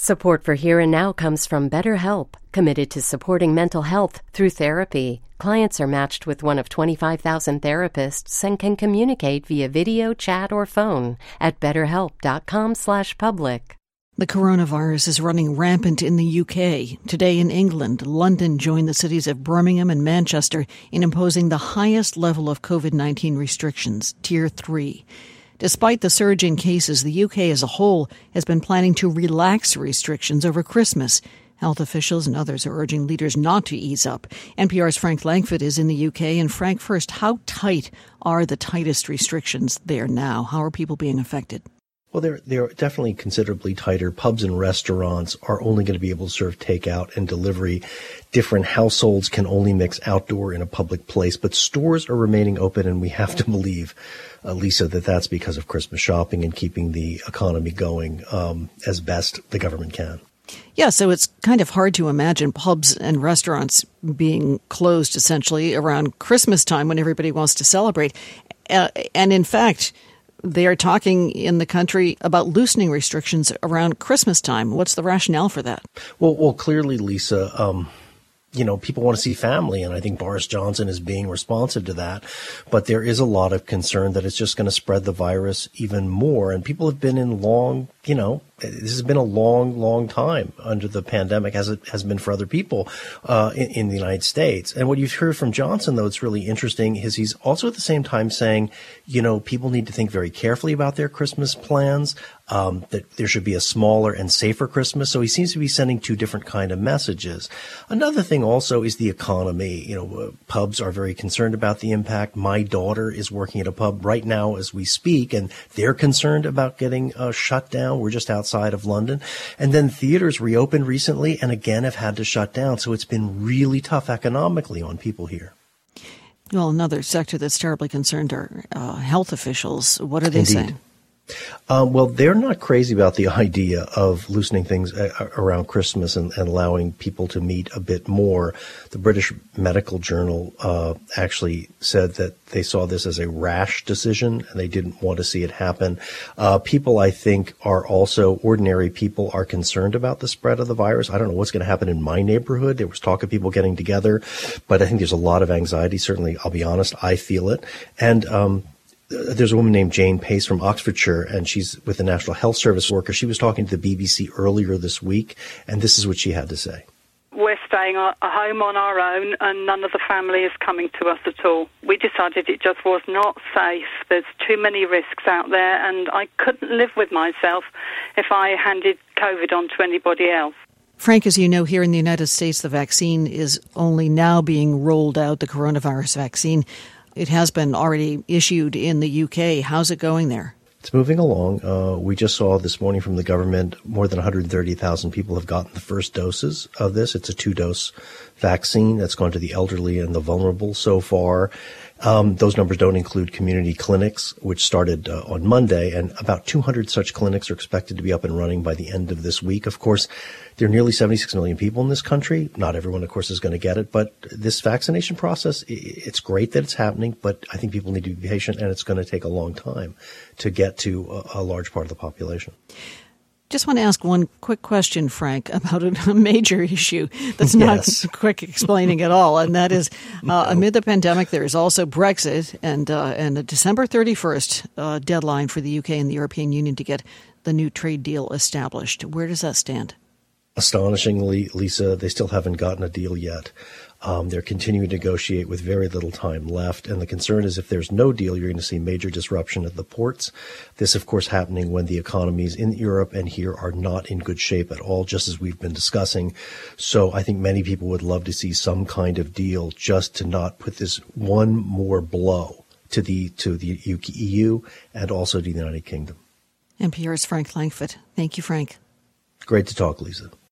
Support for Here and Now comes from BetterHelp, committed to supporting mental health through therapy. Clients are matched with one of 25,000 therapists and can communicate via video, chat, or phone at betterhelp.com/public. The coronavirus is running rampant in the UK. Today in England, London joined the cities of Birmingham and Manchester in imposing the highest level of COVID-19 restrictions, Tier 3. Despite the surge in cases, the UK as a whole has been planning to relax restrictions over Christmas. Health officials and others are urging leaders not to ease up. NPR's Frank Langfitt is in the UK. And Frank, first, how tight are the tightest restrictions there now? How are people being affected? Well, they're definitely considerably tighter. Pubs and restaurants are only going to be able to serve takeout and delivery. Different households can only mix outdoor in a public place, but stores are remaining open, and we have to believe, Lisa, that that's because of Christmas shopping and keeping the economy going as best the government can. Yeah, so it's kind of hard to imagine pubs and restaurants being closed essentially around Christmas time when everybody wants to celebrate. And in fact, they are talking in the country about loosening restrictions around Christmas time. What's the rationale for that? Well, clearly, Lisa, people want to see family, and I think Boris Johnson is being responsive to that. But there is a lot of concern that it's just going to spread the virus even more. And people have been in this has been a long, long time under the pandemic, as it has been for other people in the United States. And what you've heard from Johnson, though, it's really interesting, is he's also at the same time saying, people need to think very carefully about their Christmas plans, that there should be a smaller and safer Christmas. So he seems to be sending two different kind of messages. Another thing also is the economy. Pubs are very concerned about the impact. My daughter is working at a pub right now as we speak, and they're concerned about getting shut down. We're just outside of London. And then theaters reopened recently and again have had to shut down. So it's been really tough economically on people here. Well, another sector that's terribly concerned are health officials. What are they saying? Well, they're not crazy about the idea of loosening things around Christmas and allowing people to meet a bit more. The British Medical Journal actually said that they saw this as a rash decision and they didn't want to see it happen. People, I think, ordinary people are concerned about the spread of the virus. I don't know what's going to happen in my neighborhood. There was talk of people getting together, but I think there's a lot of anxiety. Certainly, I'll be honest, I feel it. And there's a woman named Jane Pace from Oxfordshire, and she's with the National Health Service worker. She was talking to the BBC earlier this week, and this is what she had to say. We're staying at home on our own, and none of the family is coming to us at all. We decided it just was not safe. There's too many risks out there, and I couldn't live with myself if I handed COVID on to anybody else. Frank, as you know, here in the United States, the vaccine is only now being rolled out, the coronavirus vaccine. It has been already issued in the UK. How's it going there? It's moving along. We just saw this morning from the government more than 130,000 people have gotten the first doses of this. It's a 2-dose vaccine that's gone to the elderly and the vulnerable so far. Those numbers don't include community clinics, which started on Monday, and about 200 such clinics are expected to be up and running by the end of this week. Of course, there are nearly 76 million people in this country. Not everyone, of course, is going to get it, but this vaccination process, it's great that it's happening, but I think people need to be patient, and it's going to take a long time to get to a large part of the population. Just want to ask one quick question, Frank, about a major issue that's not quick explaining at all, and that is amid the pandemic, there is also Brexit and a December 31st deadline for the UK and the European Union to get the new trade deal established. Where does that stand? Astonishingly, Lisa, they still haven't gotten a deal yet. They're continuing to negotiate with very little time left. And the concern is if there's no deal, you're going to see major disruption at the ports. This, of course, happening when the economies in Europe and here are not in good shape at all, just as we've been discussing. So I think many people would love to see some kind of deal just to not put this one more blow to the EU and also to the United Kingdom. NPR's Frank Langfitt. Thank you, Frank. Great to talk, Lisa.